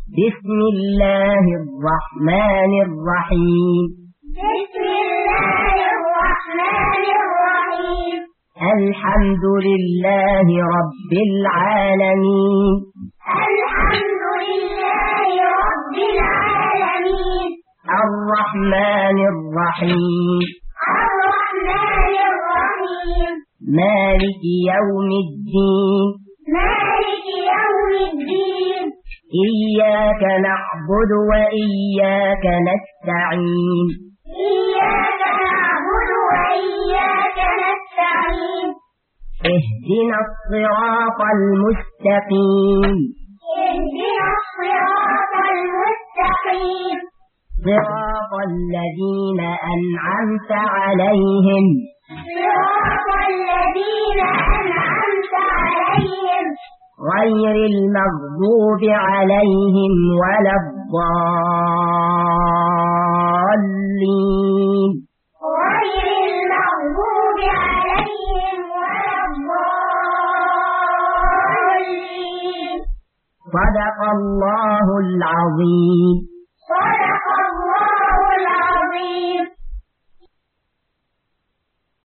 بسم الله الرحمن الرحيم. بسم الله الرحمن الرحيم. الحمد لله رب العالمين. الحمد لله رب العالمين. الرحمن الرحيم. الرحمن الرحيم. مالك يوم الدين. مالك يوم الدين. إياك نعبد وإياك نستعين. إياك نعبد وإياك نستعين. اهدنا الصراط المستقيم. اهدنا الصراط المستقيم. صراط الذين أنعمت عليهم. صراط الذين أنعمت عليهم. غير المغضوب عليهم ولا الضالين. غير المغضوب عليهم ولا الضالين. صدق الله العظيم. صدق الله العظيم.